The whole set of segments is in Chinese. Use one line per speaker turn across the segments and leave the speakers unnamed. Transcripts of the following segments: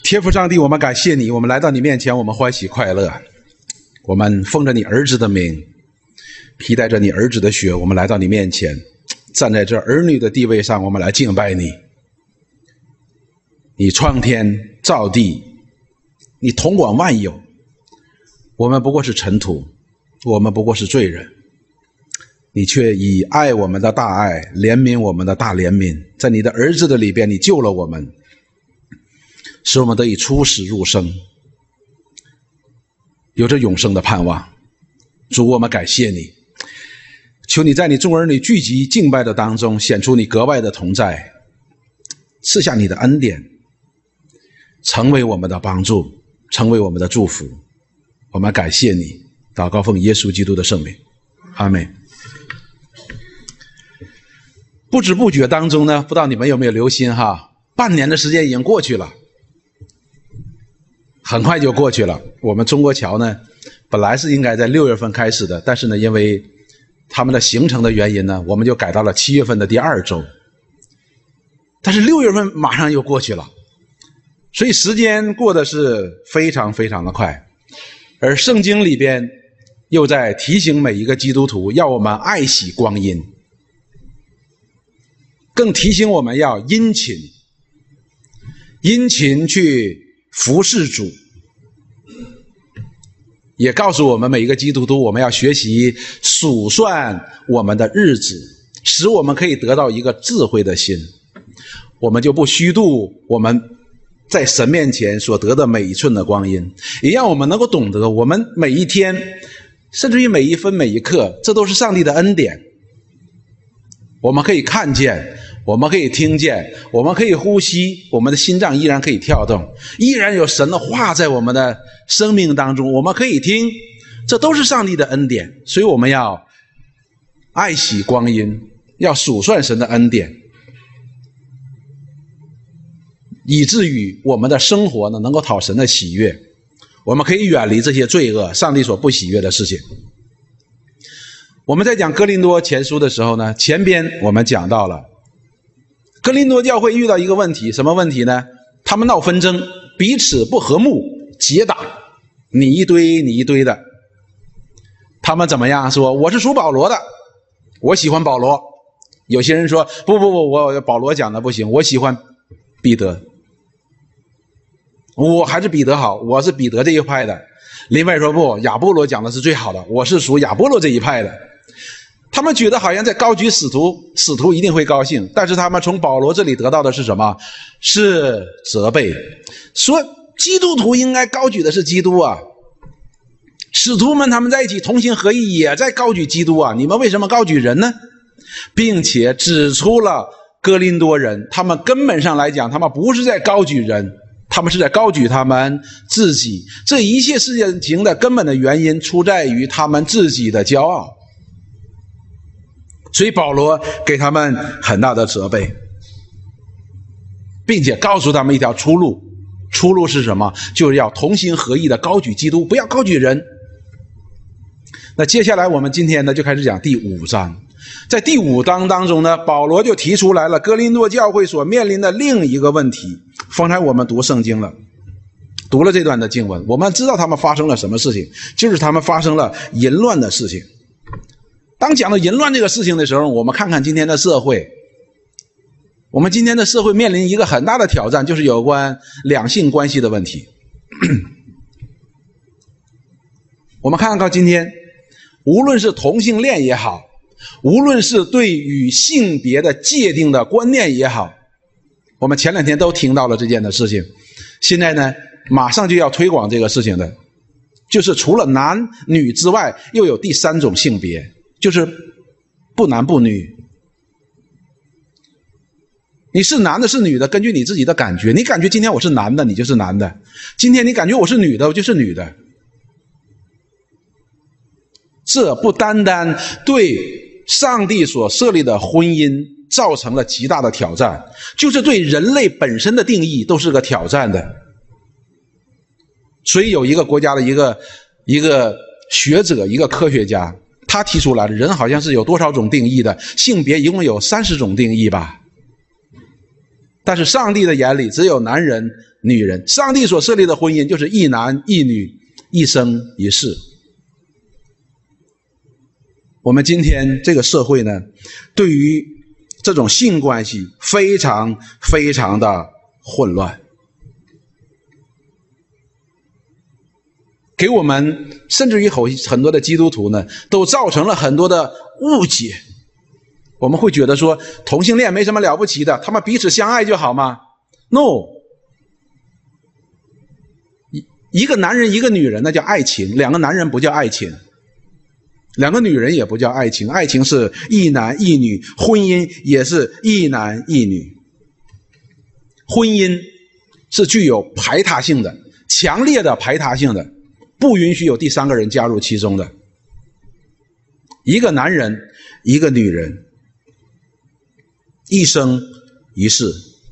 天父上帝，我们感谢你，我们来到你面前，我们欢喜快乐，我们奉着你儿子的名，披戴着你儿子的血，我们来到你面前，站在这儿女的地位上，我们来敬拜你。你创天造地，你统管万有，我们不过是尘土，我们不过是罪人，你却以爱我们的大爱，怜悯我们的大怜悯，在你的儿子的里边，你救了我们，使我们得以出死入生，有着永生的盼望。主，我们感谢你，求你在你众儿女聚集敬拜的当中显出你格外的同在，赐下你的恩典，成为我们的帮助，成为我们的祝福。我们感谢你，祷告奉耶稣基督的圣名，阿们。不知不觉当中呢，不知道你们有没有留心哈，半年的时间已经过去了，很快就过去了。我们中国桥呢，本来是应该在6月份开始的，但是呢，因为他们的行程的原因呢，我们就改到了7月份的第2周。但是6月份马上又过去了，所以时间过得是非常非常的快。而圣经里边又在提醒每一个基督徒，要我们爱惜光阴，更提醒我们要殷勤去服侍主，也告诉我们每一个基督徒，我们要学习数算我们的日子，使我们可以得到一个智慧的心，我们就不虚度我们在神面前所得的每一寸的光阴，也让我们能够懂得我们每一天，甚至于每一分每一刻，这都是上帝的恩典。我们可以看见，我们可以听见，我们可以呼吸，我们的心脏依然可以跳动，依然有神的话在我们的生命当中，我们可以听，这都是上帝的恩典。所以我们要爱惜光阴，要数算神的恩典，以至于我们的生活呢能够讨神的喜悦，我们可以远离这些罪恶，上帝所不喜悦的事情。我们在讲哥林多前书的时候呢，前边我们讲到了哥林多教会遇到一个问题，什么问题呢？他们闹纷争，彼此不和睦，结党，你一堆你一堆的。他们怎么样说？我是属保罗的，我喜欢保罗。有些人说不，我保罗讲的不行，我喜欢彼得，我还是彼得好，我是彼得这一派的。另外说不，亚波罗讲的是最好的，我是属亚波罗这一派的。他们觉得好像在高举使徒，使徒一定会高兴，但是他们从保罗这里得到的是什么？是责备，说基督徒应该高举的是基督啊，使徒们他们在一起同心合意，也在高举基督啊，你们为什么高举人呢？并且指出了哥林多人，他们根本上来讲，他们不是在高举人，他们是在高举他们自己。这一切事情的根本的原因出在于他们自己的骄傲。所以保罗给他们很大的责备，并且告诉他们一条出路。出路是什么？就是要同心合意的高举基督，不要高举人。那接下来我们今天呢就开始讲第5章。在第5章当中呢，保罗就提出来了哥林多教会所面临的另一个问题。方才我们读圣经了，读了这段的经文，我们知道他们发生了什么事情，就是他们发生了淫乱的事情。当讲到淫乱这个事情的时候，我们看看今天的社会，我们今天的社会面临一个很大的挑战，就是有关两性关系的问题。我们看看今天，无论是同性恋也好，无论是对于性别的界定的观念也好，我们前2天都听到了这件的事情。现在呢，马上就要推广这个事情的，就是除了男女之外，又有第3种性别，就是不男不女。你是男的是女的，根据你自己的感觉，你感觉今天我是男的，你就是男的；今天你感觉我是女的，我就是女的。这不单单对上帝所设立的婚姻造成了极大的挑战，就是对人类本身的定义都是个挑战的。所以有一个国家的一个学者，一个科学家，他提出来的人好像是有多少种定义的，性别一共有30种定义吧。但是上帝的眼里只有男人女人。上帝所设立的婚姻就是一男一女，一生一世。我们今天这个社会呢，对于这种性关系非常非常的混乱，给我们甚至于很多的基督徒呢，都造成了很多的误解。我们会觉得说同性恋没什么了不起的，他们彼此相爱就好吗？ No， 一个男人一个女人那叫爱情，两个男人不叫爱情，两个女人也不叫爱情，爱情是一男一女，婚姻也是一男一女。婚姻是具有排他性的，强烈的排他性的，不允许有第三个人加入其中的。一个男人一个女人，一生一世。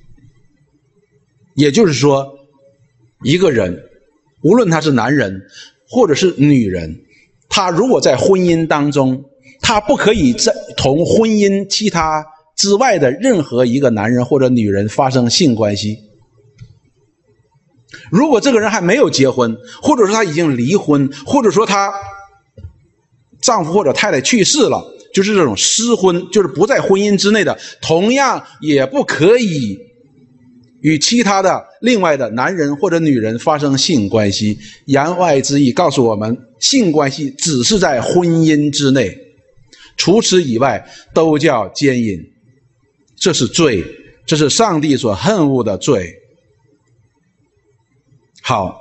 也就是说，一个人无论他是男人或者是女人，他如果在婚姻当中，他不可以同婚姻其他之外的任何一个男人或者女人发生性关系。如果这个人还没有结婚，或者说他已经离婚，或者说他丈夫或者太太去世了，就是这种失婚，就是不在婚姻之内的，同样也不可以与其他的另外的男人或者女人发生性关系。言外之意告诉我们，性关系只是在婚姻之内，除此以外都叫奸淫，这是罪，这是上帝所恨恶的罪。好，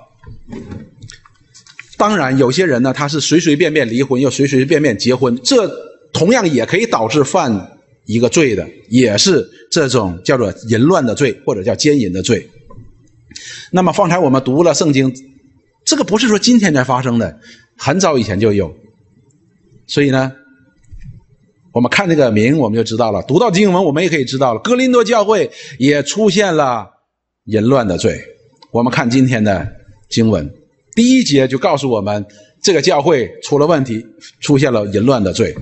当然有些人呢，他是随随便便离婚又随随便便结婚，这同样也可以导致犯一个罪的，也是这种叫做淫乱的罪，或者叫奸淫的罪。那么方才我们读了圣经，这个不是说今天才发生的，很早以前就有。所以呢，我们看这个名我们就知道了，读到经文我们也可以知道了，哥林多教会也出现了淫乱的罪。我们看今天的经文，第一节就告诉我们这个教会出了问题，出现了淫乱的罪。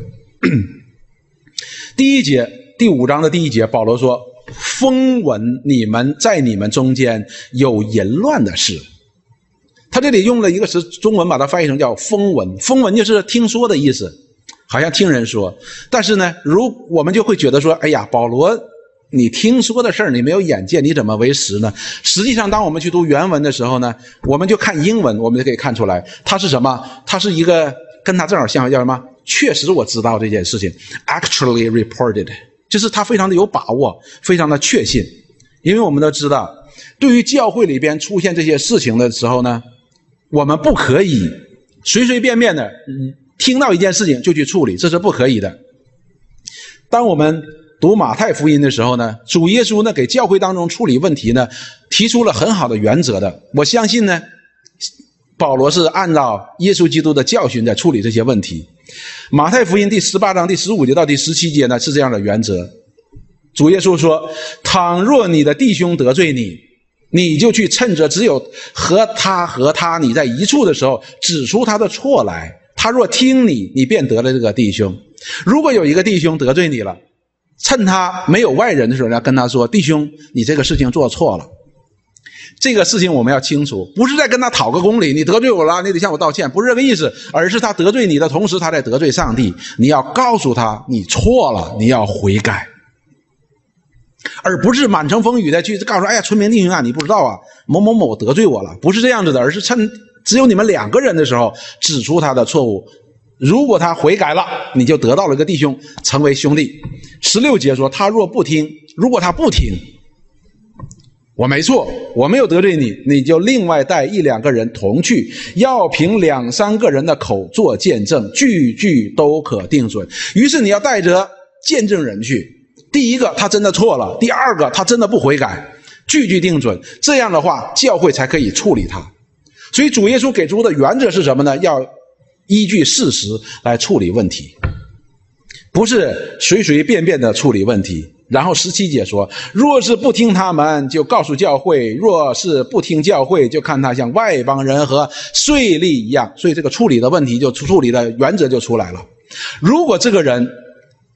第一节第5章的第1节，保罗说，风闻你们在你们中间有淫乱的事。他这里用了一个词，中文把它翻译成叫风闻，风闻就是听说的意思，好像听人说。但是呢，我们就会觉得说，哎呀，保罗你听说的事儿，你没有眼见，你怎么为实呢？实际上当我们去读原文的时候呢，我们就看英文，我们就可以看出来它是什么，它是一个跟它正好相反，叫什么，确实我知道这件事情， actually reported， 就是它非常的有把握，非常的确信。因为我们都知道，对于教会里边出现这些事情的时候呢，我们不可以随随便便的听到一件事情就去处理，这是不可以的。当我们读马太福音的时候呢，主耶稣呢给教会当中处理问题呢提出了很好的原则的。我相信呢，保罗是按照耶稣基督的教训在处理这些问题。马太福音第18章第15节到第17节呢是这样的原则。主耶稣说，倘若你的弟兄得罪你，你就去趁着只有和他你在一处的时候指出他的错来，他若听你，你便得了这个弟兄。如果有一个弟兄得罪你了，趁他没有外人的时候，要跟他说，弟兄，你这个事情做错了。这个事情我们要清楚，不是在跟他讨个公理，你得罪我了，你得向我道歉，不是这个意思，而是他得罪你的同时，他在得罪上帝。你要告诉他你错了，你要悔改，而不是满城风雨的去告诉，哎呀，村民弟兄啊，你不知道啊，某某某得罪我了，不是这样子的，而是趁只有你们2个人的时候指出他的错误。如果他悔改了，你就得到了一个弟兄，成为兄弟。16节说，他若不听，如果他不听，我没错，我没有得罪你，你就另外带1、2个人同去，要凭2、3个人的口做见证，句句都可定准。于是你要带着见证人去，第一个他真的错了，第二个他真的不悔改，句句定准，这样的话教会才可以处理他。所以主耶稣给出的原则是什么呢？要依据事实来处理问题，不是随随便便的处理问题。然后17节说，若是不听他们，就告诉教会；若是不听教会，就看他像外邦人和税吏一样。所以这个处理的问题就处理的原则就出来了。如果这个人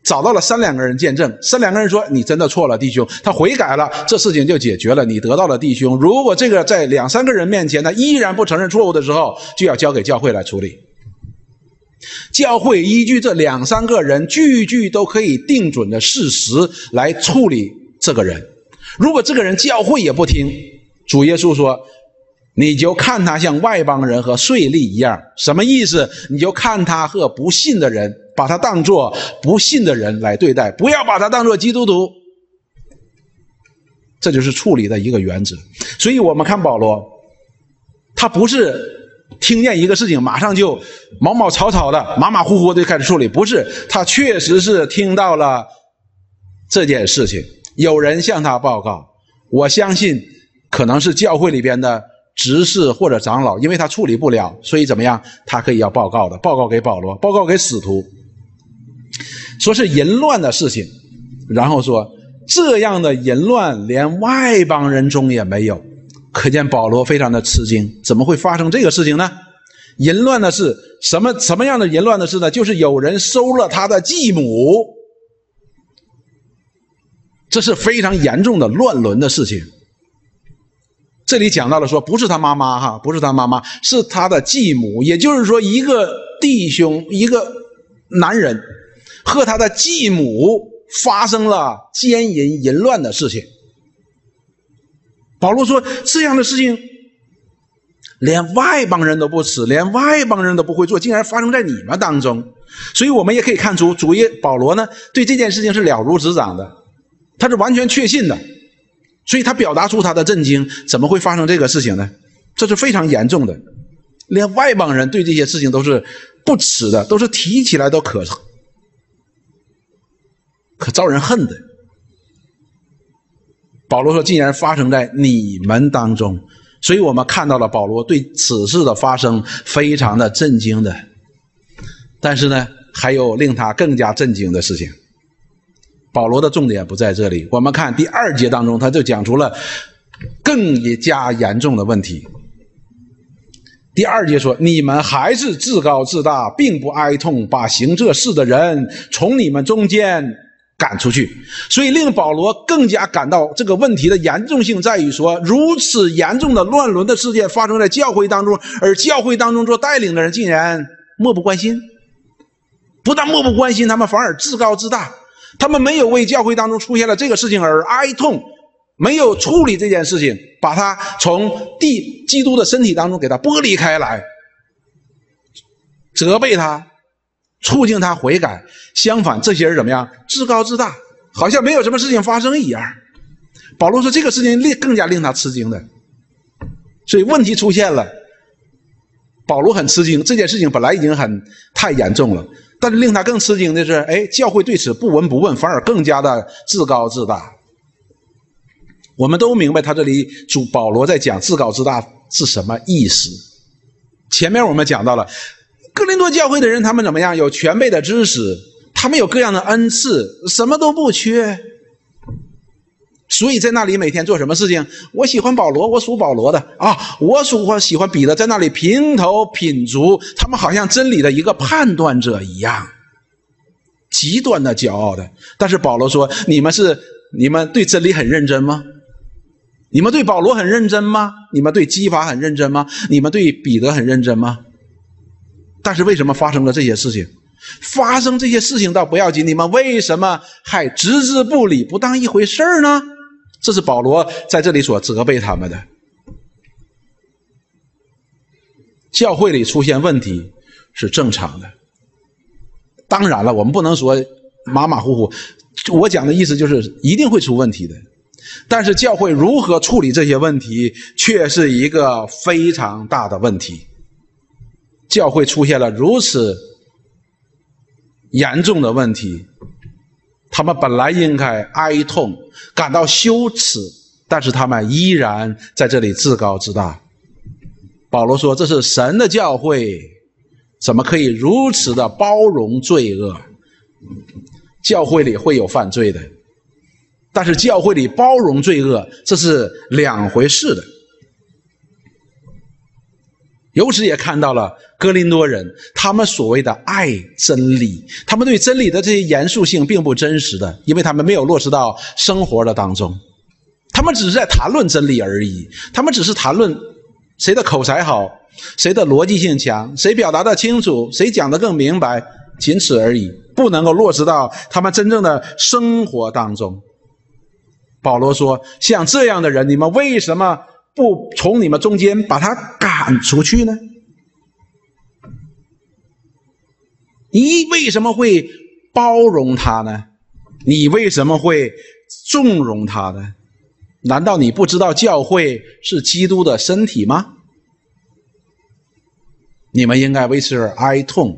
找到了3、2个人见证，3、2个人说你真的错了，弟兄，他悔改了，这事情就解决了，你得到了弟兄。如果这个在2、3个人面前他依然不承认错误的时候，就要交给教会来处理。教会依据这2、3个人句句都可以定准的事实来处理这个人。如果这个人教会也不听，主耶稣说你就看他像外邦人和税吏一样。什么意思？你就看他和不信的人，把他当作不信的人来对待，不要把他当作基督徒。这就是处理的一个原则。所以我们看保罗，他不是听见一个事情马上就毛毛草草的马马虎虎的开始处理，不是，他确实是听到了这件事情，有人向他报告，我相信可能是教会里边的执事或者长老，因为他处理不了，所以怎么样，他可以要报告的，报告给保罗，报告给使徒，说是淫乱的事情，然后说这样的淫乱连外邦人中也没有。可见保罗非常的吃惊，怎么会发生这个事情呢？淫乱的事，什么样的淫乱的事呢？就是有人收了他的继母，这是非常严重的乱伦的事情。这里讲到了说不是他妈妈不是他妈妈，是他的继母，也就是说一个弟兄，一个男人和他的继母发生了奸淫淫乱的事情。保罗说这样的事情连外邦人都不耻，连外邦人都不会做，竟然发生在你们当中。所以我们也可以看出保罗呢对这件事情是了如指掌的，他是完全确信的，所以他表达出他的震惊，怎么会发生这个事情呢？这是非常严重的，连外邦人对这些事情都是不耻的，都是提起来都可招人恨的。保罗说竟然发生在你们当中，所以我们看到了保罗对此事的发生非常的震惊的。但是呢，还有令他更加震惊的事情。保罗的重点不在这里，我们看第2节当中，他就讲出了更加严重的问题。第2节说，你们还是自高自大，并不哀痛把行这事的人从你们中间赶出去。所以令保罗更加感到这个问题的严重性在于说，如此严重的乱伦的事件发生在教会当中，而教会当中做带领的人竟然漠不关心。不但漠不关心，他们反而自高自大，他们没有为教会当中出现了这个事情而哀痛，没有处理这件事情，把它从基督的身体当中给它剥离开来，责备他，促进他悔改。相反，这些人怎么样？自高自大，好像没有什么事情发生一样。保罗说这个事情更加令他吃惊的，所以问题出现了，保罗很吃惊，这件事情本来已经太严重了，但是令他更吃惊的是，教会对此不闻不问，反而更加的自高自大。我们都明白他这里保罗在讲自高自大是什么意思。前面我们讲到了哥林多教会的人，他们怎么样？有全备的知识，他们有各样的恩赐，什么都不缺。所以在那里每天做什么事情？我喜欢保罗，我属保罗的我喜欢彼得，在那里评头品足，他们好像真理的一个判断者一样，极端的骄傲的。但是保罗说，你们对真理很认真吗？你们对保罗很认真吗？你们对基法很认真吗？你们对彼得很认真吗？但是为什么发生了这些事情？发生这些事情倒不要紧，你们为什么还置之不理，不当一回事呢？这是保罗在这里所责备他们的。教会里出现问题是正常的，当然了，我们不能说马马虎虎，我讲的意思就是一定会出问题的。但是教会如何处理这些问题，却是一个非常大的问题。教会出现了如此严重的问题，他们本来应该哀痛，感到羞耻，但是他们依然在这里自高自大。保罗说，这是神的教会，怎么可以如此的包容罪恶？教会里会有犯罪的，但是教会里包容罪恶，这是两回事的。 由此也看到了哥林多人他们所谓的爱真理，他们对真理的这些严肃性并不真实的，因为他们没有落实到生活的当中，他们只是在谈论真理而已，他们只是谈论谁的口才好，谁的逻辑性强，谁表达得清楚，谁讲得更明白，仅此而已，不能够落实到他们真正的生活当中。保罗说，像这样的人，你们为什么不从你们中间把他赶出去呢？你为什么会包容他呢？你为什么会纵容他呢？难道你不知道教会是基督的身体吗？你们应该为此而哀痛，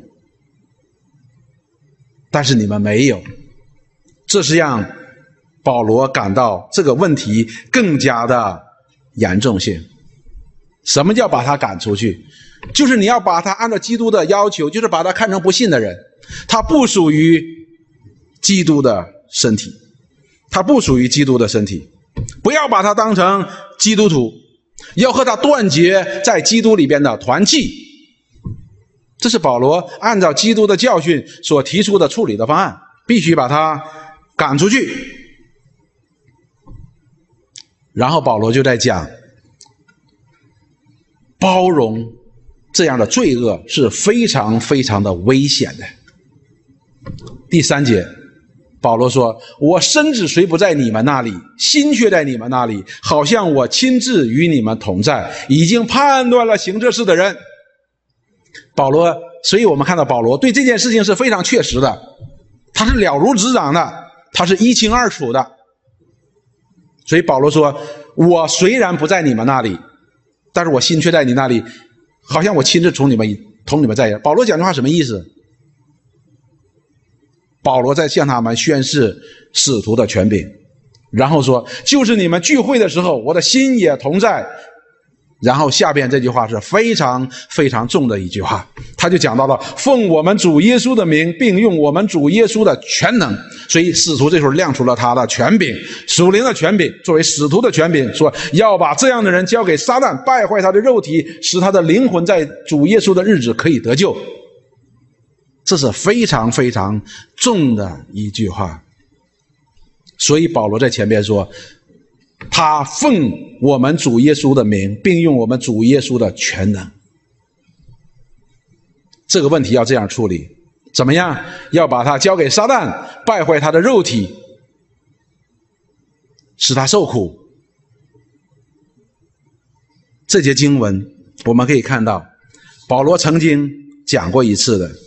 但是你们没有，这是让保罗感到这个问题更加的严重性。什么叫把他赶出去？就是你要把他按照基督的要求，就是把他看成不信的人，他不属于基督的身体，他不属于基督的身体，不要把他当成基督徒，要和他断绝在基督里边的团契。这是保罗按照基督的教训所提出的处理的方案，必须把他赶出去。然后保罗就在讲，包容这样的罪恶是非常非常的危险的。第3节，保罗说，我身子虽不在你们那里，心却在你们那里，好像我亲自与你们同在，已经判断了行这事的人。保罗，所以我们看到保罗对这件事情是非常确实的，他是了如指掌的，他是一清二楚的。所以保罗说，我虽然不在你们那里，但是我心却在你那里，好像我亲自同你们在一起。保罗讲这话什么意思？保罗在向他们宣示使徒的权柄，然后说，就是你们聚会的时候，我的心也同在。然后下边这句话是非常非常重的一句话，他就讲到了奉我们主耶稣的名，并用我们主耶稣的全能。所以使徒这时候亮出了他的权柄，属灵的权柄，作为使徒的权柄，说要把这样的人交给撒旦，败坏他的肉体，使他的灵魂在主耶稣的日子可以得救。这是非常非常重的一句话。所以保罗在前边说，他奉我们主耶稣的名，并用我们主耶稣的全能。这个问题要这样处理，怎么样？要把他交给撒旦，败坏他的肉体，使他受苦。这节经文我们可以看到，保罗曾经讲过一次的，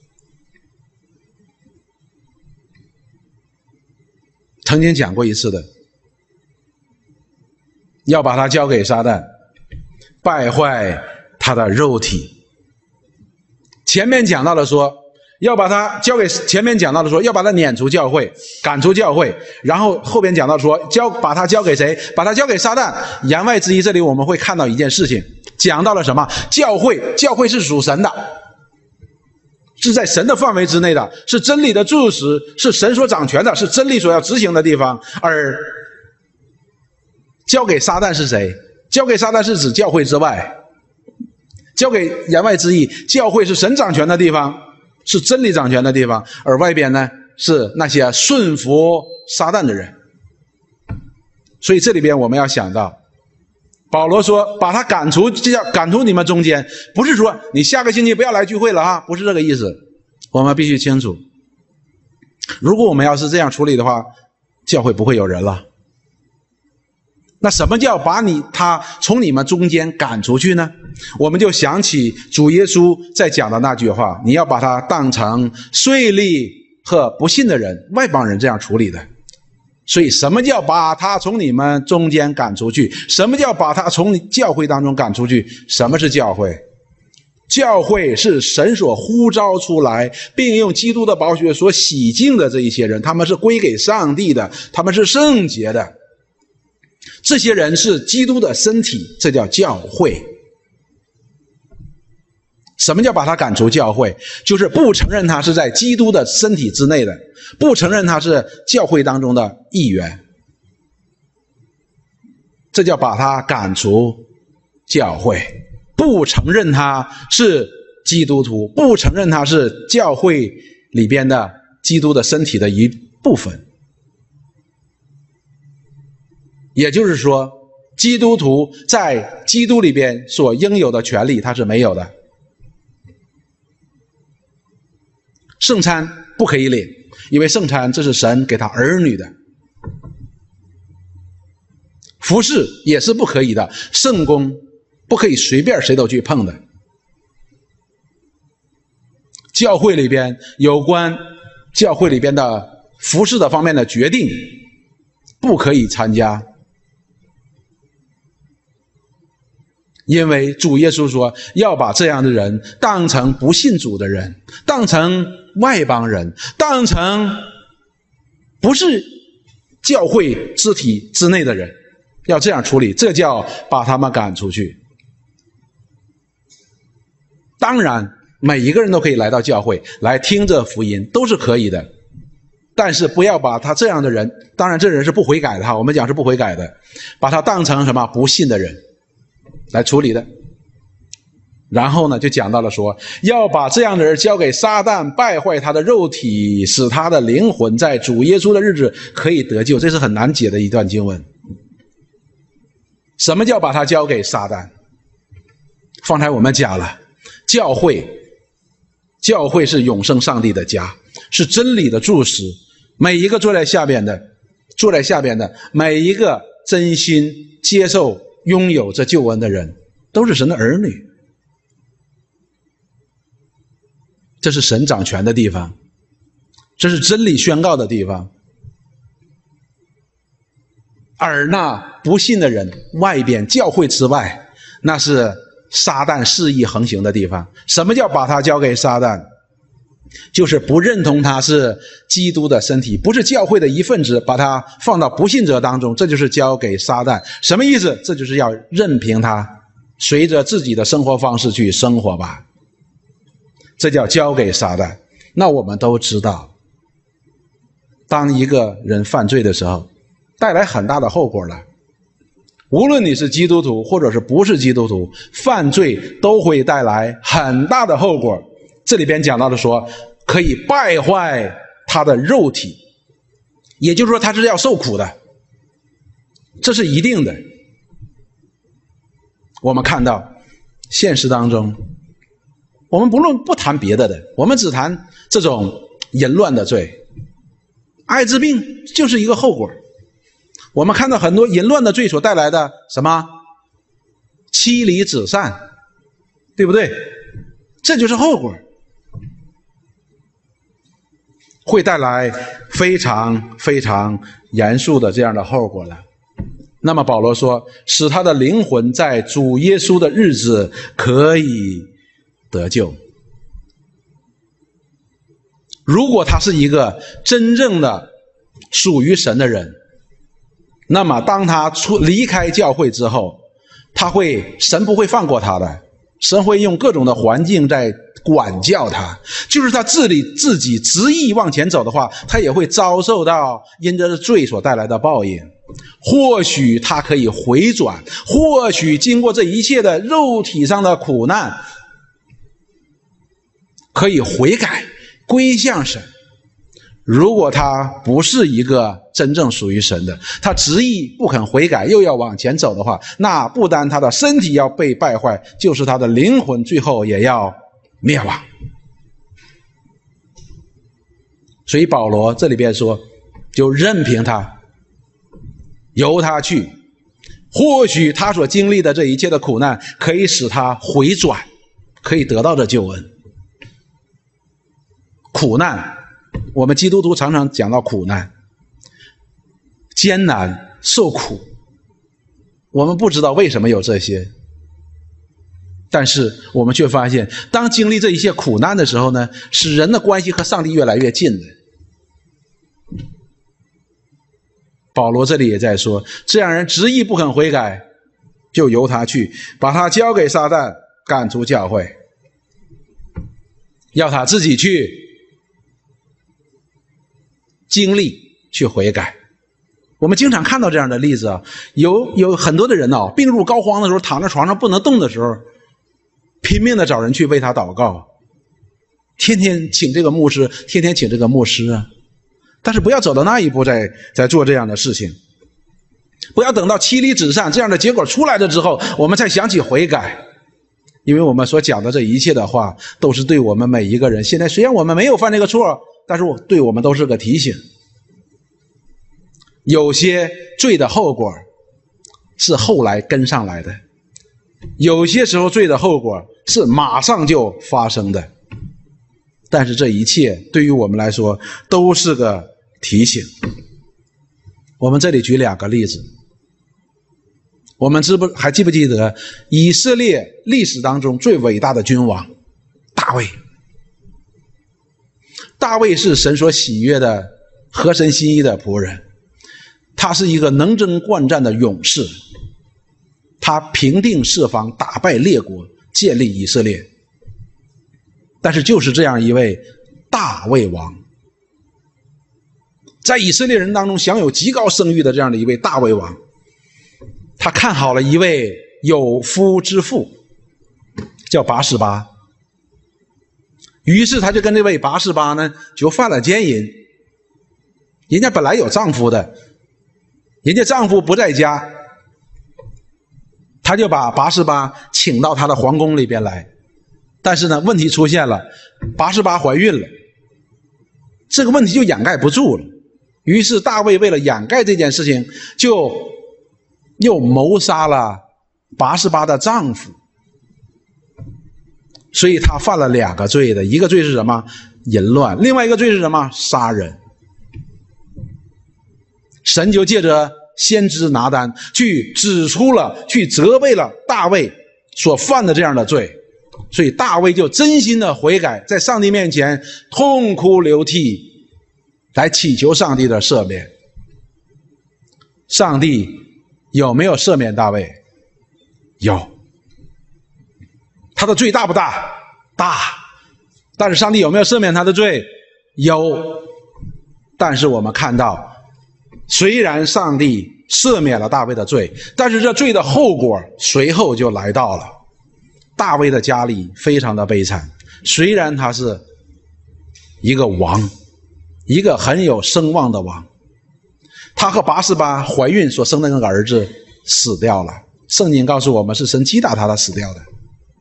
要把他交给撒旦，败坏他的肉体。前面讲到了说，要把他交给，前面讲到了说要把他撵出教会，赶出教会，然后后边讲到说把他交给谁？把他交给撒旦。言外之意，这里我们会看到一件事情，讲到了什么？教会是属神的，是在神的范围之内的，是真理的柱石，是神所掌权的，是真理所要执行的地方。而交给撒旦是谁？交给撒旦是指教会之外。交给言外之意，教会是神掌权的地方，是真理掌权的地方，而外边呢是那些顺服撒旦的人。所以这里边我们要想到，保罗说把他赶出你们中间，不是说你下个星期不要来聚会了啊，不是这个意思。我们必须清楚，如果我们要是这样处理的话，教会不会有人了。那什么叫把他从你们中间赶出去呢？我们就想起主耶稣在讲的那句话，你要把他当成税吏和不信的人、外邦人这样处理的。所以什么叫把他从你们中间赶出去？什么叫把他从教会当中赶出去？什么是教会？教会是神所呼召出来，并用基督的宝血所洗净的这一些人，他们是归给上帝的，他们是圣洁的。这些人是基督的身体，这叫教会。什么叫把他赶出教会？就是不承认他是在基督的身体之内的，不承认他是教会当中的一员，这叫把他赶出教会。 不承认他是基督徒，不承认他是教会里边的基督的身体的一部分。也就是说，基督徒在基督里边所应有的权利他是没有的。圣餐不可以领，因为圣餐这是神给他儿女的。服事也是不可以的，圣工不可以随便谁都去碰的。教会里边有关教会里边的服事的方面的决定不可以参加，因为主耶稣说要把这样的人当成不信主的人，当成外邦人，当成不是教会肢体之内的人，要这样处理，这叫把他们赶出去。当然每一个人都可以来到教会来听这福音，都是可以的，但是不要把他这样的人，当然这人是不悔改的哈，我们讲是不悔改的，把他当成什么不信的人来处理的。然后呢就讲到了说，要把这样的人交给撒旦，败坏他的肉体，使他的灵魂在主耶稣的日子可以得救。这是很难解的一段经文。什么叫把他交给撒旦？方才我们讲了，教会是永生上帝的家，是真理的柱石，每一个坐在下边的每一个真心接受拥有这救恩的人都是神的儿女。这是神掌权的地方，这是真理宣告的地方。而那不信的人外边教会之外，那是撒旦肆意横行的地方。什么叫把他交给撒旦？就是不认同他是基督的身体，不是教会的一份子，把他放到不信者当中，这就是交给撒旦。什么意思？这就是要任凭他随着自己的生活方式去生活吧，这叫交给撒旦。那我们都知道，当一个人犯罪的时候带来很大的后果了，无论你是基督徒或者是不是基督徒，犯罪都会带来很大的后果。这里边讲到的说可以败坏他的肉体，也就是说他是要受苦的，这是一定的。我们看到现实当中，我们不谈别的，我们只谈这种淫乱的罪，艾滋病就是一个后果。我们看到很多淫乱的罪所带来的什么妻离子散，对不对？这就是后果，会带来非常非常严肃的这样的后果了。那么保罗说，使他的灵魂在主耶稣的日子可以得救。如果他是一个真正的属于神的人，那么当他离开教会之后，神不会放过他的，神会用各种的环境在管教他，就是他自己执意往前走的话，他也会遭受到因着罪所带来的报应。或许他可以回转，或许经过这一切的肉体上的苦难，可以悔改归向神。如果他不是一个真正属于神的，他执意不肯悔改又要往前走的话，那不单他的身体要被败坏，就是他的灵魂最后也要灭亡。所以保罗这里边说，就任凭他，由他去，或许他所经历的这一切的苦难可以使他回转，可以得到这救恩。苦难，我们基督徒常常讲到苦难、艰难、受苦，我们不知道为什么有这些，但是我们却发现，当经历这一切苦难的时候呢，使人的关系和上帝越来越近了。保罗这里也在说，这样人执意不肯悔改，就由他去，把他交给撒旦，赶出教会，要他自己去经历，去悔改。我们经常看到这样的例子啊，有很多的人病入膏肓的时候，躺在床上不能动的时候， 拼命的找人去为他祷告，天天请这个牧师，天天请这个牧师啊。但是不要走到那一步再做这样的事情，不要等到妻离子散这样的结果出来了之后，我们才想起悔改。因为我们所讲的这一切的话，都是对我们每一个人，现在虽然我们没有犯这个错，但是对我们都是个提醒。有些罪的后果是后来跟上来的，有些时候罪的后果是马上就发生的，但是这一切对于我们来说都是个提醒。我们这里举2个例子。我们还记不记得以色列历史当中最伟大的君王大卫？大卫是神所喜悦的合神心意的仆人，他是一个能征惯战的勇士，他平定四方，打败列国，建立以色列。但是就是这样一位大卫王，在以色列人当中享有极高声誉的这样的一位大卫王，他看好了一位有夫之妇，叫拔示巴。于是他就跟这位拔示巴呢就犯了奸淫。人家本来有丈夫的，人家丈夫不在家，他就把拔示巴请到他的皇宫里边来。但是呢，问题出现了，拔示巴怀孕了，这个问题就掩盖不住了。于是大卫为了掩盖这件事情，就又谋杀了拔示巴的丈夫。所以他犯了2个罪的，一个罪是什么？淫乱，另外一个罪是什么？杀人。神就借着先知拿单去指出了，去责备了大卫所犯的这样的罪。所以大卫就真心的悔改，在上帝面前痛哭流涕，来祈求上帝的赦免。上帝有没有赦免大卫？有。他的罪大不大？大。但是上帝有没有赦免他的罪？有。但是我们看到，虽然上帝赦免了大卫的罪，但是这罪的后果随后就来到了。大卫的家里非常的悲惨，虽然他是一个王，一个很有声望的王，他和拔示巴怀孕所生的那个儿子死掉了。圣经告诉我们是神击打他死掉的。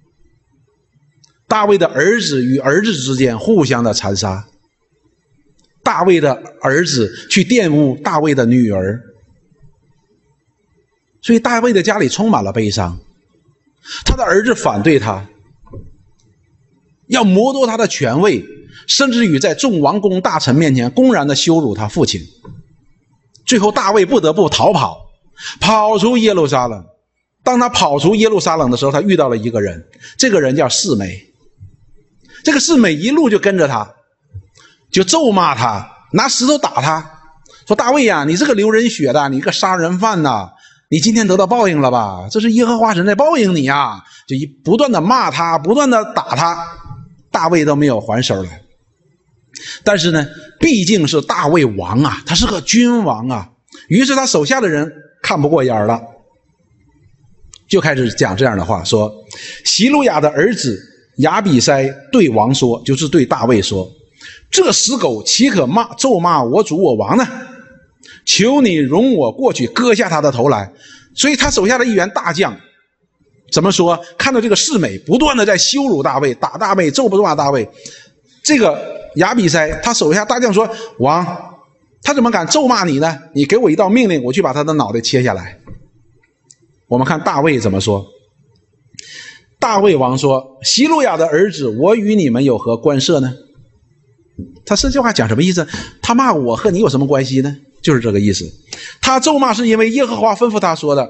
大卫的儿子与儿子之间互相的残杀，大卫的儿子去玷污大卫的女儿，所以大卫的家里充满了悲伤。他的儿子反对他，要剥夺他的权位，甚至于在众王公大臣面前公然的羞辱他父亲。最后大卫不得不逃跑，跑出耶路撒冷。当他跑出耶路撒冷的时候，他遇到了一个人，这个人叫示每。这个示每一路就跟着他，就咒骂他，拿石头打他，说大卫呀，你这个流人血的，你个杀人犯呐，你今天得到报应了吧？这是耶和华神在报应你啊！就不断的骂他，不断的打他，大卫都没有还手来。但是呢，毕竟是大卫王啊，他是个君王啊，于是他手下的人看不过眼了，就开始讲这样的话，说希鲁雅的儿子亚比筛对王说，就是对大卫说，这死狗岂可咒骂我主我王呢？求你容我过去割下他的头来。所以他手下的一员大将怎么说？看到这个示每不断的在羞辱大卫，打大卫，咒骂大卫，这个亚比筛他手下大将说，王他怎么敢咒骂你呢？你给我一道命令，我去把他的脑袋切下来。我们看大卫怎么说。大卫王说，希鲁雅的儿子，我与你们有何关涉呢？他这句话讲什么意思？他骂我和你有什么关系呢？就是这个意思。他咒骂是因为耶和华吩咐他说的。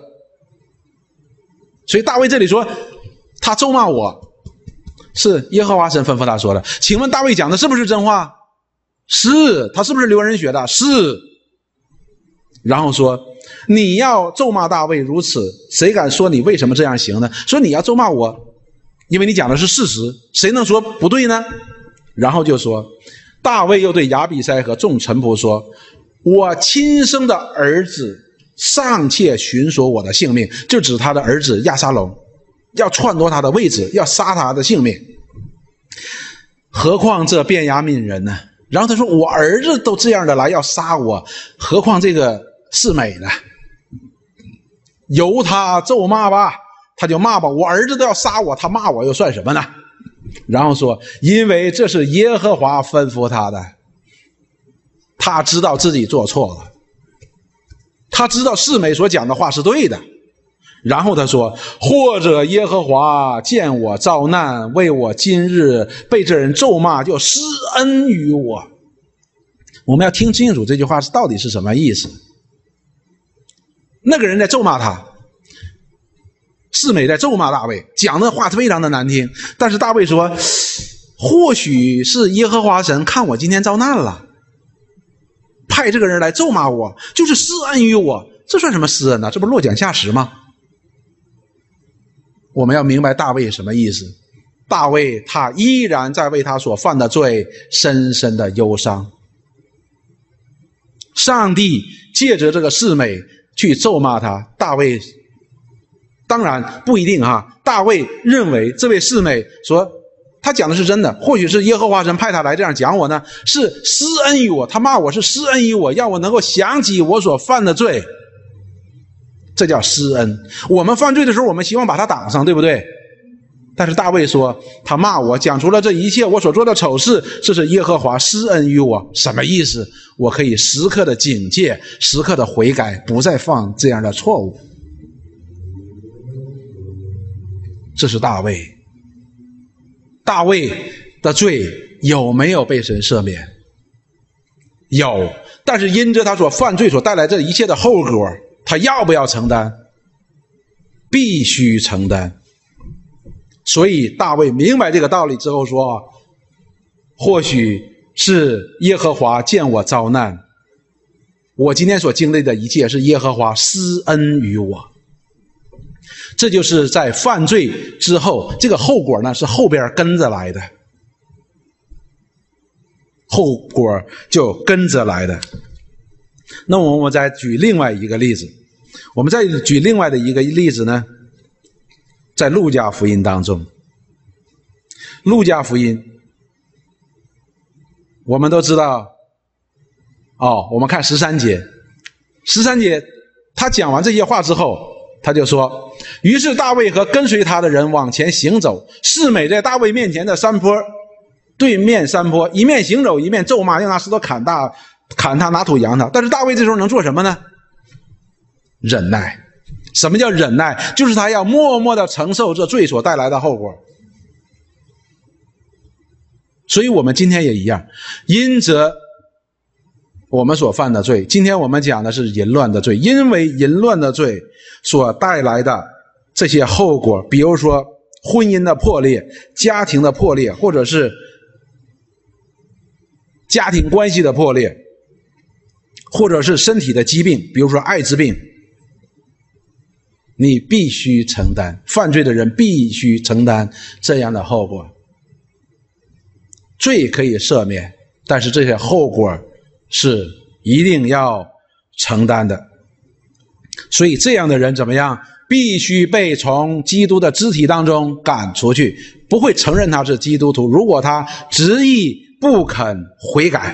所以大卫这里说他咒骂我是耶和华神吩咐他说的。请问大卫讲的是不是真话？是。他是不是流人血的？是。然后说，你要咒骂大卫如此，谁敢说你为什么这样行呢？说你要咒骂我，因为你讲的是事实，谁能说不对呢？然后就说，大卫又对亚比筛和众臣仆说，我亲生的儿子尚且寻索我的性命，就指他的儿子亚沙龙。 要篡夺他的位置，要杀他的性命。何况这便雅悯人呢？然后他说我儿子都这样的来要杀我，何况这个示每呢？由他咒骂吧，他就骂吧，我儿子都要杀我，他骂我又算什么呢？然后说因为这是耶和华吩咐他的，他知道自己做错了，他知道示每所讲的话是对的。然后他说或者耶和华见我遭难，为我今日被这人咒骂，就施恩于我。我们要听清楚这句话到底是什么意思。那个人在咒骂他，示每在咒骂大卫，讲的话非常的难听，但是大卫说或许是耶和华神看我今天遭难了，派这个人来咒骂我，就是施恩于我。这算什么施恩呢？这不是落井下石吗？我们要明白大卫什么意思。大卫他依然在为他所犯的罪深深的忧伤。上帝借着这个示每去咒骂他，大卫当然不一定大卫认为这位示每说他讲的是真的，或许是耶和华神派他来这样讲我呢，是施恩于我，他骂我是施恩于我，让我能够想起我所犯的罪，这叫施恩。我们犯罪的时候我们希望把他挡上，对不对？但是大卫说他骂我，讲出了这一切我所做的丑事，这是耶和华施恩于我。什么意思？我可以时刻的警戒，时刻的悔改，不再犯这样的错误。这是大卫。大卫的罪有没有被神赦免？有，但是因着他所犯罪所带来这一切的后果，他要不要承担？必须承担。所以大卫明白这个道理之后说，或许是耶和华见我遭难，我今天所经历的一切是耶和华施恩于我。这就是在犯罪之后，这个后果呢是后边跟着来的，后果就跟着来的。那我们再举另外一个例子，我们再举另外的一个例子呢，在路加福音当中。路加福音我们都知道我们看13节，13节他讲完这些话之后，他就说，于是大卫和跟随他的人往前行走，示每在大卫面前的山坡对面山坡，一面行走一面咒骂，用拿石头砍他，拿土扬他。但是大卫这时候能做什么呢？忍耐。什么叫忍耐？就是他要默默的承受这罪所带来的后果。所以我们今天也一样，因着我们所犯的罪，今天我们讲的是淫乱的罪，因为淫乱的罪所带来的这些后果，比如说婚姻的破裂，家庭的破裂，或者是家庭关系的破裂，或者是身体的疾病，比如说艾滋病，你必须承担，犯罪的人必须承担这样的后果。罪可以赦免，但是这些后果是一定要承担的。所以这样的人怎么样？必须被从基督的肢体当中赶出去，不会承认他是基督徒，如果他执意不肯悔改。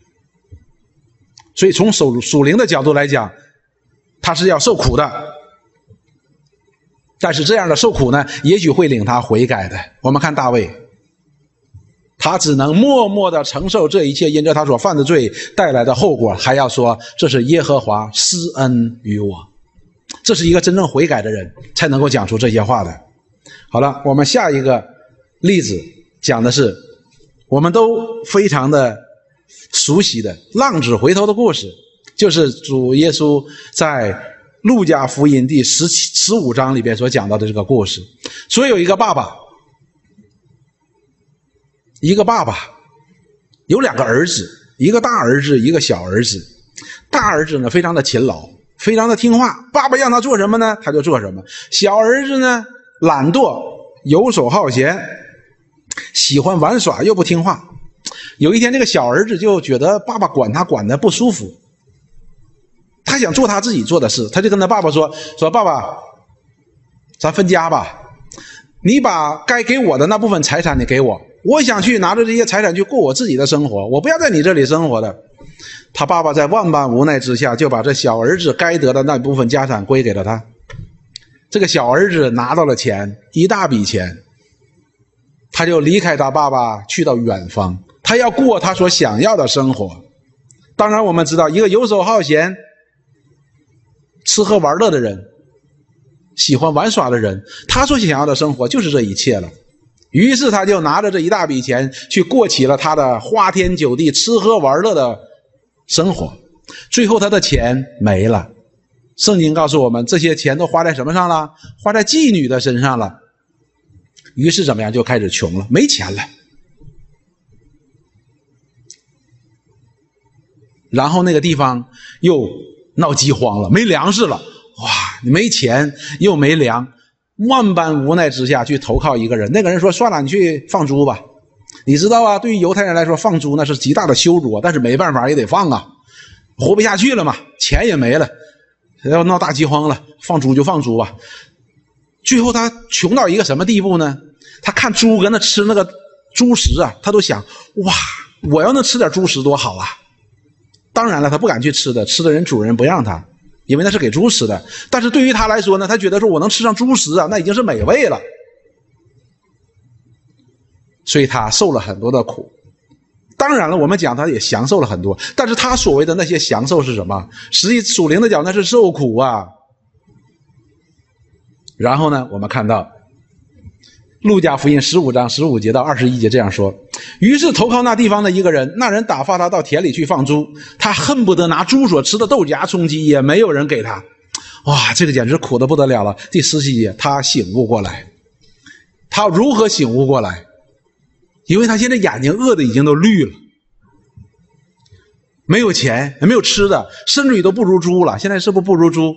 所以从属灵的角度来讲，他是要受苦的，但是这样的受苦呢，也许会领他悔改的。我们看大卫，他只能默默地承受这一切因着他所犯的罪带来的后果，还要说这是耶和华施恩于我。这是一个真正悔改的人才能够讲出这些话的。好了，我们下一个例子讲的是我们都非常的熟悉的浪子回头的故事，就是主耶稣在路加福音第15章里边所讲到的这个故事。所以有一个爸爸有2个儿子，一个大儿子一个小儿子。大儿子呢非常的勤劳，非常的听话，爸爸让他做什么呢他就做什么。小儿子呢懒惰，游手好闲，喜欢玩耍又不听话。有一天这个小儿子就觉得爸爸管他管得不舒服，他想做他自己做的事，他就跟他爸爸说爸爸咱分家吧。 你把该给我的那部分财产你给我，我想去拿着这些财产去过我自己的生活，我不要在你这里生活的。他爸爸在万般无奈之下，就把这小儿子该得的那部分家产归给了他。这个小儿子拿到了钱，一大笔钱，他就离开他爸爸去到远方，他要过他所想要的生活。当然我们知道，一个游手好闲、吃喝玩乐的人，喜欢玩耍的人，他所想要的生活就是这一切了。于是他就拿着这一大笔钱去过起了他的花天酒地、吃喝玩乐的生活。最后他的钱没了。圣经告诉我们，这些钱都花在什么上了？花在妓女的身上了。于是怎么样？就开始穷了，没钱了。然后那个地方又闹饥荒了，没粮食了。哇，没钱又没粮，万般无奈之下去投靠一个人。那个人说，算了，你去放猪吧。你知道啊，对于犹太人来说，放猪那是极大的羞辱，但是没办法也得放啊，活不下去了嘛，钱也没了，要闹大饥荒了，放猪就放猪吧。最后他穷到一个什么地步呢？他看猪跟那吃那个猪食啊，他都想，哇，我要能吃点猪食多好啊。当然了，他不敢去吃的，吃的人主人不让他，因为那是给猪吃的。但是对于他来说呢，他觉得说我能吃上猪食啊，那已经是美味了。所以他受了很多的苦。当然了，我们讲他也享受了很多，但是他所谓的那些享受是什么？实际属灵的讲，那是受苦啊。然后呢，我们看到路加福音15章15节到21节这样说：于是投靠那地方的一个人，那人打发他到田里去放猪，他恨不得拿猪所吃的豆荚充饥，也没有人给他。哇，这个简直苦得不得了了。第17节，他醒悟过来。他如何醒悟过来？因为他现在眼睛饿的已经都绿了，没有钱，也没有吃的，甚至于都不如猪了。现在是不是不如猪？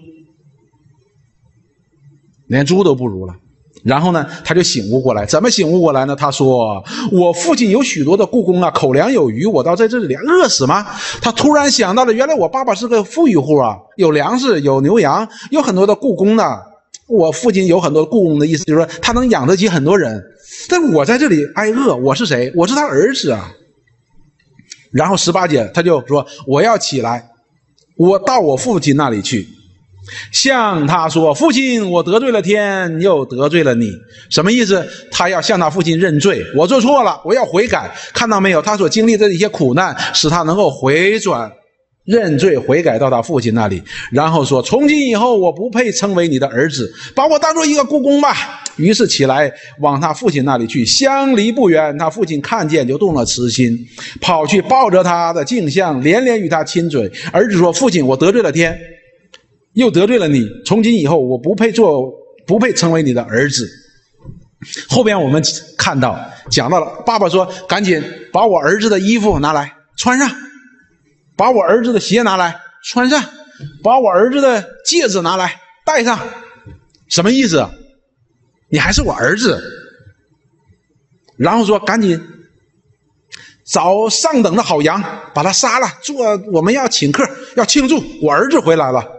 连猪都不如了。然后呢，他就醒悟过来。怎么醒悟过来呢？他说，我父亲有许多的雇工啊，口粮有余，我到在这里饿死吗？他突然想到了，原来我爸爸是个富裕户啊，有粮食，有牛羊，有很多的雇工呢。我父亲有很多雇工的意思就是说，他能养得起很多人。但我在这里挨饿，我是谁？我是他儿子啊。然后18节他就说，我要起来，我到我父亲那里去，向他说，父亲，我得罪了天，又得罪了你。什么意思？他要向他父亲认罪，我做错了，我要悔改。看到没有，他所经历的一些苦难使他能够回转认罪悔改到他父亲那里。然后说，从今以后我不配称为你的儿子，把我当作一个雇工吧。于是起来往他父亲那里去，相离不远，他父亲看见就动了慈心，跑去抱着他的镜像，连连与他亲嘴。儿子说，父亲，我得罪了天，又得罪了你，从今以后我不配成为你的儿子。后边我们看到讲到了，爸爸说，赶紧把我儿子的衣服拿来穿上，把我儿子的鞋拿来穿上，把我儿子的戒指拿来戴上。什么意思？你还是我儿子。然后说，赶紧找上等的好羊，把他杀了，我们要请客，要庆祝我儿子回来了。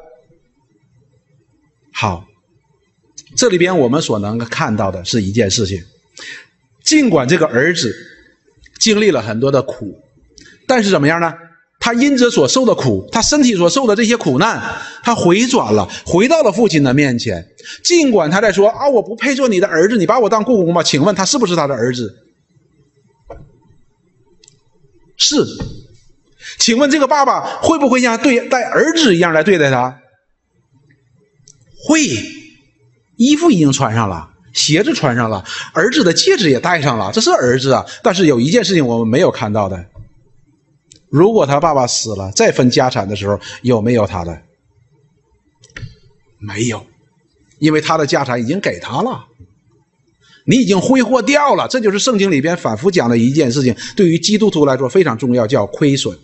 好，这里边我们所能看到的是一件事情，尽管这个儿子经历了很多的苦，但是怎么样呢？他因着所受的苦，他身体所受的这些苦难，他回转了，回到了父亲的面前。尽管他在说啊，我不配做你的儿子，你把我当雇工吧。请问他是不是他的儿子？是。请问这个爸爸会不会像对待儿子一样来对待他？会。衣服已经穿上了，鞋子穿上了，儿子的戒指也戴上了，这是儿子啊。但是有一件事情我们没有看到的，如果他爸爸死了，再分家产的时候，有没有他的？没有，因为他的家产已经给他了，你已经挥霍掉了。这就是圣经里边反复讲的一件事情，对于基督徒来说非常重要，叫亏损。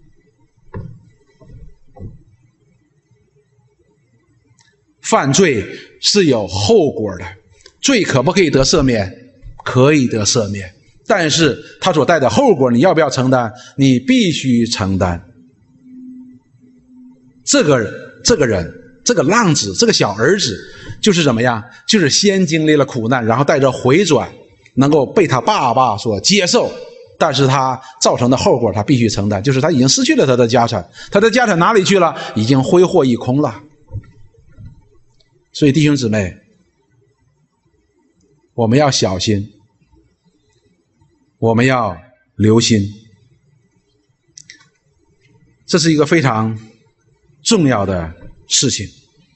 犯罪是有后果的，罪可不可以得赦免？可以得赦免，但是他所带的后果你要不要承担？你必须承担。这个人，这个浪子，这个小儿子， 就是怎么样？就是先经历了苦难，然后带着回转，能够被他爸爸所接受，但是他造成的后果他必须承担，就是他已经失去了他的家产，他的家产哪里去了？已经挥霍一空了。所以弟兄姊妹，我们要小心，我们要留心，这是一个非常重要的事情。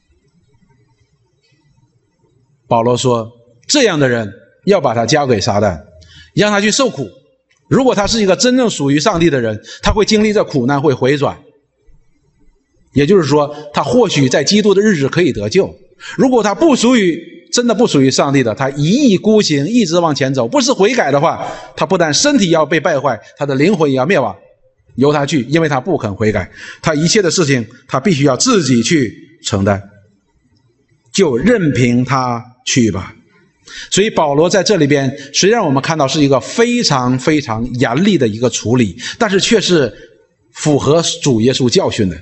保罗说，这样的人要把他交给撒旦，让他去受苦。如果他是一个真正属于上帝的人，他会经历这苦难，会回转。也就是说，他或许在基督的日子可以得救。如果他真的不属于上帝的，他一意孤行，一直往前走，不是悔改的话，他不但身体要被败坏，他的灵魂也要灭亡。由他去，因为他不肯悔改，他一切的事情他必须要自己去承担，就任凭他去吧。所以保罗在这里边，虽然我们看到是一个非常非常严厉的一个处理，但是却是符合主耶稣教训的。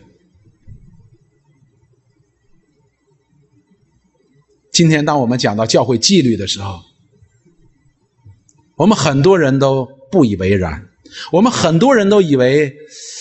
今天当我们讲到教会纪律的时候，我们很多人都不以为然，我们很多人都以为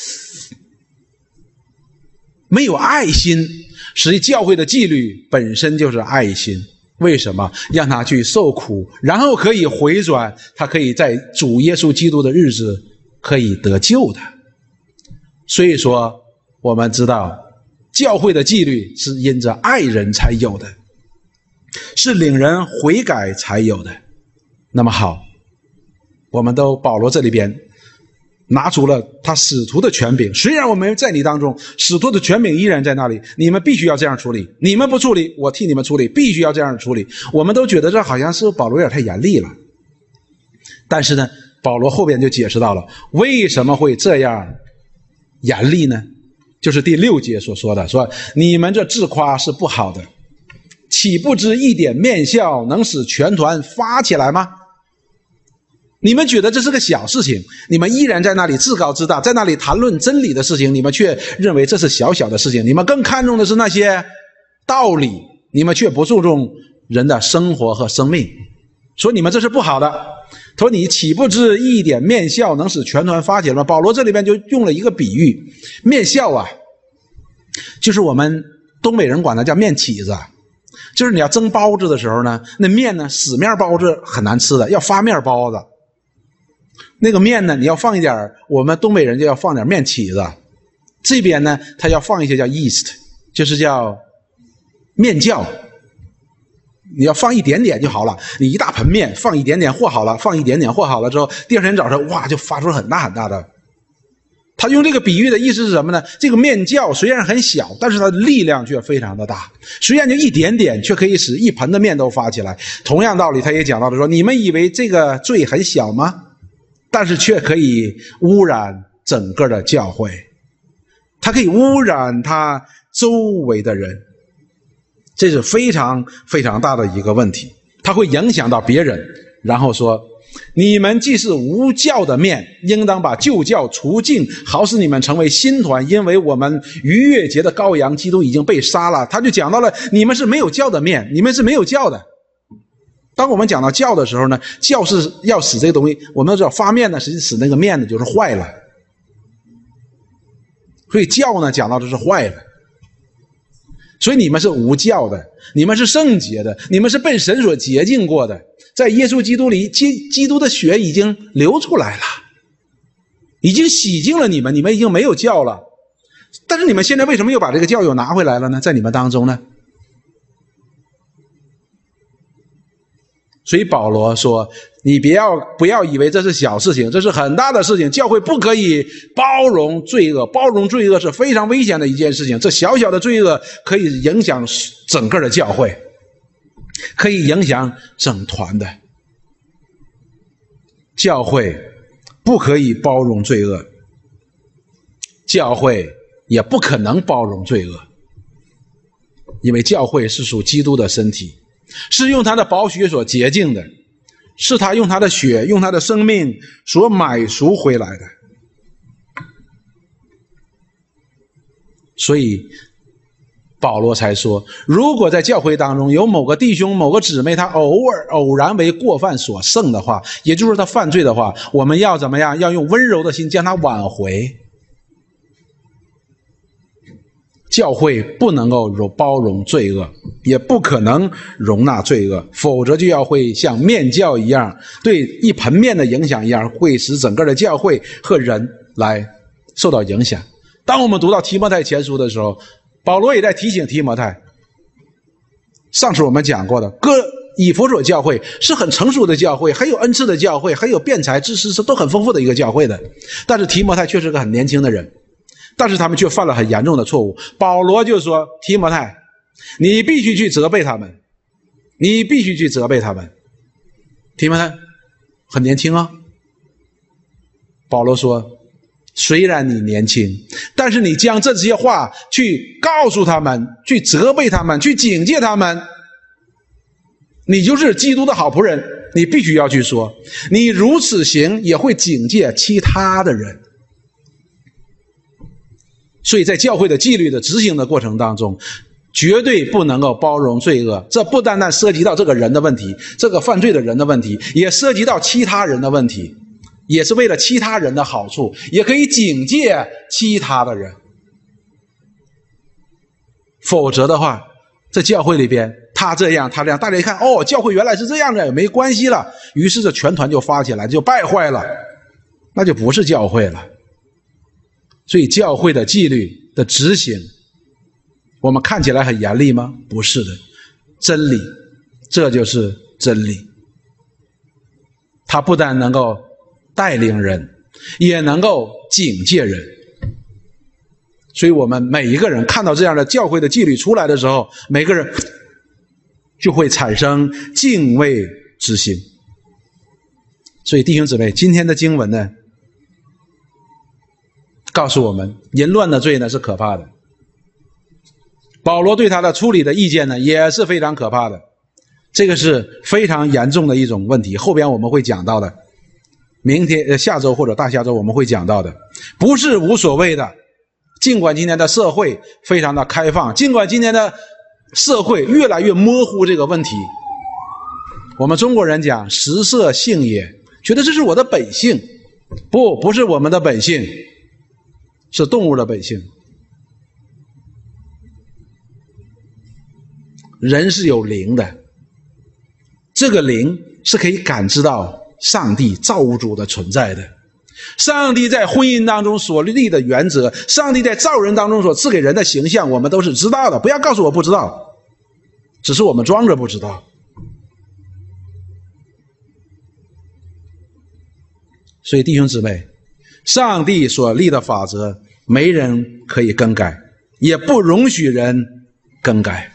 没有爱心，实际教会的纪律本身就是爱心。为什么？让他去受苦，然后可以回转，他可以在主耶稣基督的日子可以得救的。所以说我们知道教会的纪律是因着爱人才有的，是领人悔改才有的。那么好，我们都保罗这里边拿出了他使徒的权柄，虽然我们在你当中，使徒的权柄依然在那里，你们必须要这样处理，你们不处理，我替你们处理，必须要这样处理。我们都觉得这好像是保罗有点太严厉了，但是呢，保罗后边就解释到了为什么会这样严厉呢？就是第6节所说的，说你们这自夸是不好的，岂不知一点面笑能使全团发起来吗？你们觉得这是个小事情，你们依然在那里自高自大，在那里谈论真理的事情，你们却认为这是小小的事情，你们更看重的是那些道理，你们却不注重人的生活和生命，说你们这是不好的。他说你岂不知一点面笑能使全团发起来吗？保罗这里边就用了一个比喻，面笑啊，就是我们东北人管它叫面起子，就是你要蒸包子的时候呢，那面呢，死面包子很难吃的，要发面包子。那个面呢，你要放一点，我们东北人就要放点面起子，这边呢他要放一些叫 yeast， 就是叫面酵，你要放一点点就好了。你一大盆面放一点点和好了，放一点点和好了之后，第二天早上哇就发出很大很大的。他用这个比喻的意思是什么呢？这个面酵虽然很小，但是它的力量却非常的大，虽然就一点点，却可以使一盆的面都发起来。同样道理他也讲到了说，你们以为这个罪很小吗？但是却可以污染整个的教会，它可以污染他周围的人，这是非常非常大的一个问题，它会影响到别人。然后说，你们既是无酵的面，应当把旧酵除尽，好使你们成为新团，因为我们逾越节的羔羊基督已经被杀了。他就讲到了你们是没有酵的面，你们是没有酵的。当我们讲到酵的时候呢，酵是要使这个东西，我们都知道发面呢，实际使那个面呢就是坏了，所以酵呢讲到的是坏了。所以你们是无酵的，你们是圣洁的，你们是被神所洁净过的，在耶稣基督里，基督的血已经流出来了，已经洗净了你们，你们已经没有酵了。但是你们现在为什么又把这个酵又拿回来了呢？在你们当中呢？所以保罗说，你不要以为这是小事情，这是很大的事情。教会不可以包容罪恶，包容罪恶是非常危险的一件事情。这小小的罪恶可以影响整个的教会，可以影响整团的。教会不可以包容罪恶，教会也不可能包容罪恶，因为教会是属基督的身体，是用他的宝血所洁净的，是他用他的血，用他的生命所买赎回来的。所以保罗才说，如果在教会当中有某个弟兄某个姊妹他偶然为过犯所胜的话，也就是说他犯罪的话，我们要怎么样？要用温柔的心将他挽回。教会不能够包容罪恶，也不可能容纳罪恶，否则就要会像面教一样，对一盆面的影响一样，会使整个的教会和人来受到影响。当我们读到提摩太前书的时候，保罗也在提醒提摩太，上次我们讲过的，以弗所教会是很成熟的教会，很有恩赐的教会，很有辩才知识都很丰富的一个教会的，但是提摩太却是个很年轻的人，但是他们却犯了很严重的错误。保罗就说，提摩太，你必须去责备他们，你必须去责备他们。提摩太很年轻啊，保罗说，虽然你年轻，但是你将这些话去告诉他们，去责备他们，去警戒他们，你就是基督的好仆人，你必须要去说，你如此行也会警戒其他的人。所以在教会的纪律的执行的过程当中，绝对不能够包容罪恶。这不单单涉及到这个人的问题，这个犯罪的人的问题，也涉及到其他人的问题，也是为了其他人的好处，也可以警戒其他的人。否则的话，在教会里边他这样他这样，大家一看，哦，教会原来是这样的，也没关系了，于是这全团就发起来，就败坏了，那就不是教会了。所以教会的纪律的执行，我们看起来很严厉吗？不是的，真理，这就是真理。它不但能够带领人，也能够警戒人。所以我们每一个人看到这样的教会的纪律出来的时候，每个人就会产生敬畏之心。所以弟兄姊妹，今天的经文呢，告诉我们淫乱的罪呢是可怕的。保罗对他的处理的意见呢也是非常可怕的，这个是非常严重的一种问题，后边我们会讲到的，明天下周或者大下周我们会讲到的。不是无所谓的，尽管今天的社会非常的开放，尽管今天的社会越来越模糊这个问题，我们中国人讲食色性也，觉得这是我的本性，不是我们的本性，是动物的本性。人是有灵的，这个灵是可以感知到上帝造物主的存在的。上帝在婚姻当中所立的原则，上帝在造人当中所赐给人的形象，我们都是知道的，不要告诉我不知道，只是我们装着不知道。所以弟兄姊妹，上帝所立的法则没人可以更改，也不容许人更改。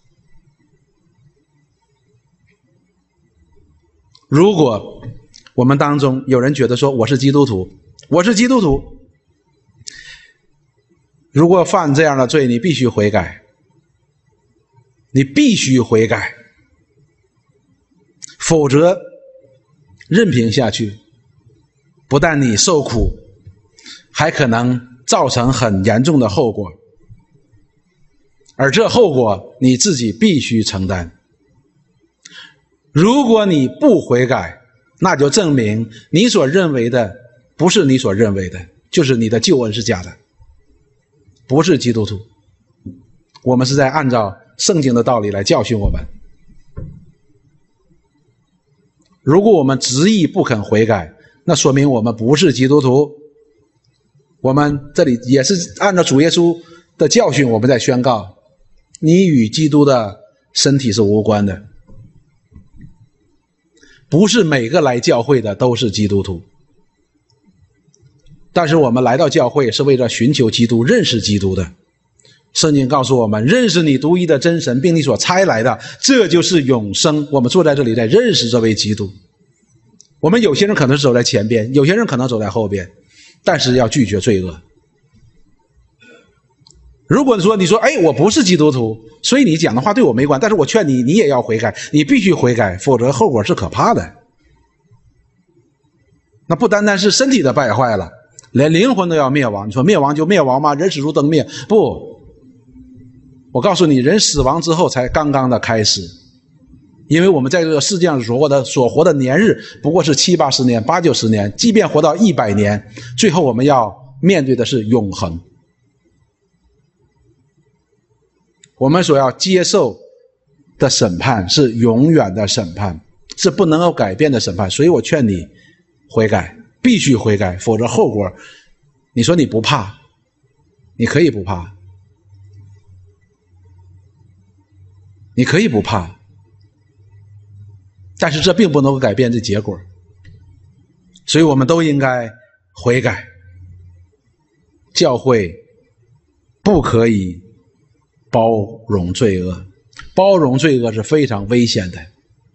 如果我们当中有人觉得说我是基督徒，如果犯这样的罪，你必须悔改，否则任凭下去，不但你受苦，还可能造成很严重的后果，而这后果你自己必须承担。如果你不悔改，那就证明你所认为的不是你所认为的，就是你的救恩是假的，不是基督徒。我们是在按照圣经的道理来教训我们。如果我们执意不肯悔改，那说明我们不是基督徒。我们这里也是按照主耶稣的教训，我们在宣告，你与基督的身体是无关的。不是每个来教会的都是基督徒，但是我们来到教会是为了寻求基督，认识基督的。圣经告诉我们，认识你独一的真神，并你所差来的，这就是永生。我们坐在这里在认识这位基督。我们有些人可能是走在前边，有些人可能走在后边，但是要拒绝罪恶。如果你说我不是基督徒，所以你讲的话对我没关，但是我劝你，你也要悔改，你必须悔改，否则后果是可怕的。那不单单是身体的败坏了，连灵魂都要灭亡。你说灭亡就灭亡吗？人死如灯灭？不， 我告诉你，人死亡之后才刚刚的开始，因为我们在这个世界上所活的年日不过是70、80年、80、90年，即便活到100年，最后我们要面对的是永恒。我们所要接受的审判是永远的审判，是不能够改变的审判。所以我劝你悔改，必须悔改，否则后果，你说你不怕，你可以不怕，你可以不怕，但是这并不能够改变这结果。所以我们都应该悔改。教会不可以包容罪恶，包容罪恶是非常危险的，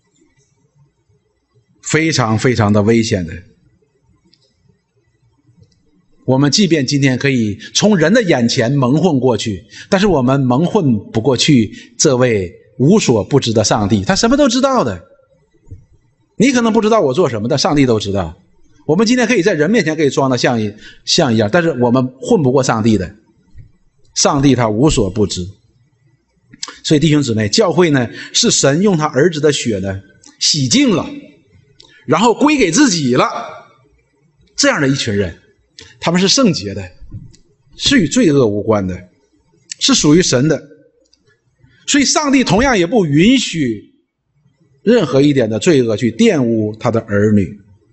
非常非常的危险的。我们即便今天可以从人的眼前蒙混过去，但是我们蒙混不过去这位无所不知的上帝，他什么都知道的。你可能不知道我做什么的，上帝都知道。我们今天可以在人面前可以装得像一样，但是我们混不过上帝的。上帝他无所不知。所以弟兄姊妹，教会呢是神用他儿子的血呢洗净了，然后归给自己了，这样的一群人，他们是圣洁的，是与罪恶无关的，是属于神的。所以上帝同样也不允许任何一点的罪恶去玷污他的儿女。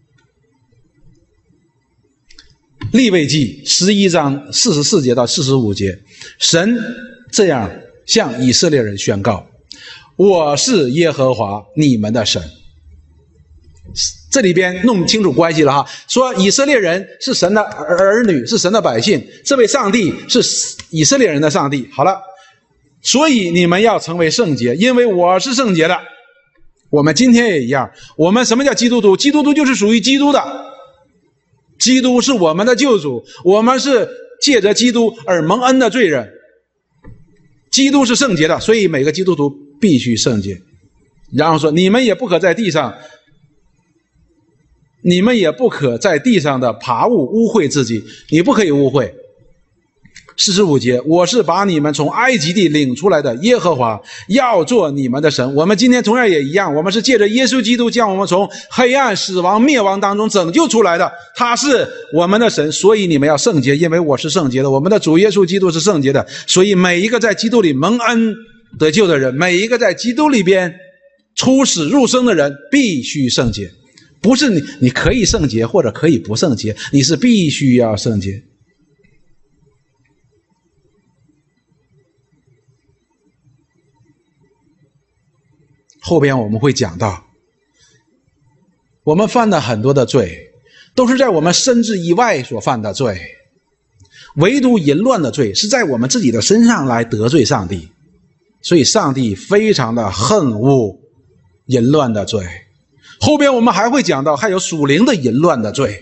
利未记11章44节到45节，神这样向以色列人宣告：我是耶和华你们的神。这里边弄清楚关系了哈，说以色列人是神的儿女，是神的百姓，这位上帝是以色列人的上帝。好了，所以你们要成为圣洁，因为我是圣洁的。我们今天也一样，我们什么叫基督徒？基督徒就是属于基督的，基督是我们的救主，我们是借着基督而蒙恩的罪人。基督是圣洁的，所以每个基督徒必须圣洁。然后说，你们也不可在地上的爬物污秽自己，你不可以污秽。45节，我是把你们从埃及地领出来的耶和华，要做你们的神。我们今天同样也一样，我们是借着耶稣基督将我们从黑暗、死亡、灭亡当中拯救出来的，他是我们的神，所以你们要圣洁，因为我是圣洁的。我们的主耶稣基督是圣洁的，所以每一个在基督里蒙恩得救的人，每一个在基督里边出死入生的人必须圣洁。不是你可以圣洁或者可以不圣洁，你是必须要圣洁。后边我们会讲到，我们犯的很多的罪都是在我们身之以外所犯的罪，唯独淫乱的罪是在我们自己的身上来得罪上帝，所以上帝非常的恨恶淫乱的罪。后边我们还会讲到还有属灵的淫乱的罪，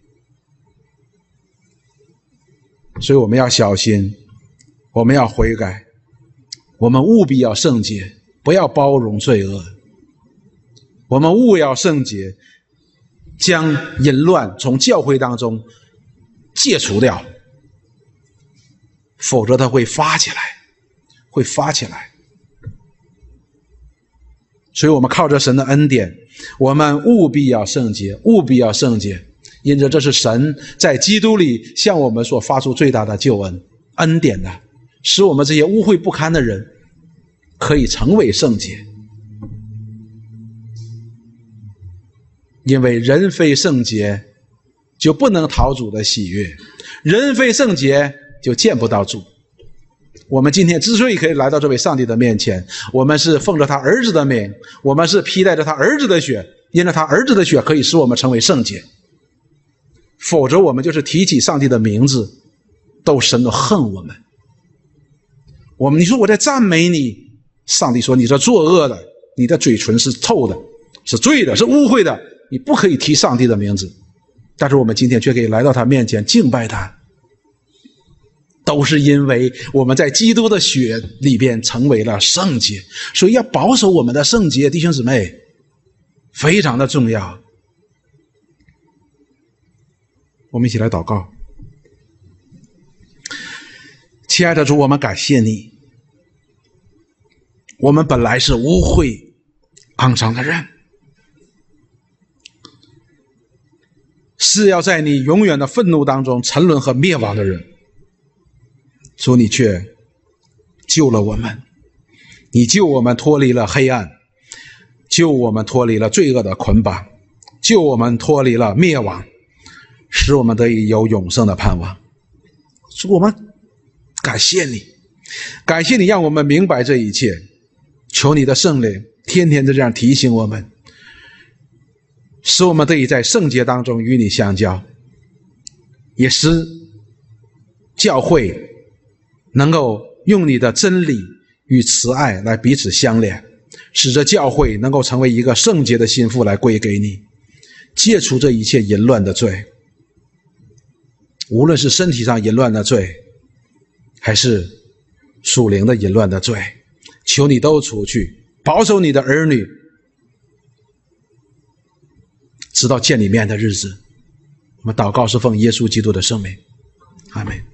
所以我们要小心，我们要悔改，我们务必要圣洁，不要包容罪恶，我们务要圣洁，将淫乱从教会当中戒除掉，否则它会发起来，会发起来。所以我们靠着神的恩典，我们务必要圣洁，务必要圣洁，因着这是神在基督里向我们所发出最大的救恩恩典的，使我们这些污秽不堪的人可以成为圣洁。因为人非圣洁就不能讨主的喜悦，人非圣洁就见不到主。我们今天之所以可以来到这位上帝的面前，我们是奉着他儿子的名，我们是披戴着他儿子的血，因着他儿子的血可以使我们成为圣洁，否则我们就是提起上帝的名字神都恨我们。你说我在赞美你，上帝说你这作恶的，你的嘴唇是臭的，是罪的，是污秽的，你不可以提上帝的名字。但是我们今天却可以来到他面前敬拜他，都是因为我们在基督的血里边成为了圣洁。所以要保守我们的圣洁，弟兄姊妹，非常的重要。我们一起来祷告。亲爱的主，我们感谢你， 我们本来是污秽肮脏的人，是要在你永远的愤怒当中沉沦和灭亡的人。主，你却救了我们，你救我们脱离了黑暗，救我们脱离了罪恶的捆绑，救我们脱离了灭亡，使我们得以有永生的盼望。主，我们感谢你，感谢你让我们明白这一切。求你的圣灵天天的这样提醒我们，使我们得以在圣洁当中与你相交，也使教会能够用你的真理与慈爱来彼此相连，使这教会能够成为一个圣洁的心腹来归给你，戒除这一切淫乱的罪，无论是身体上淫乱的罪，还是属灵的淫乱的罪，求你都除去，保守你的儿女直到见你面的日子。我们祷告是奉耶稣基督的圣名，阿们。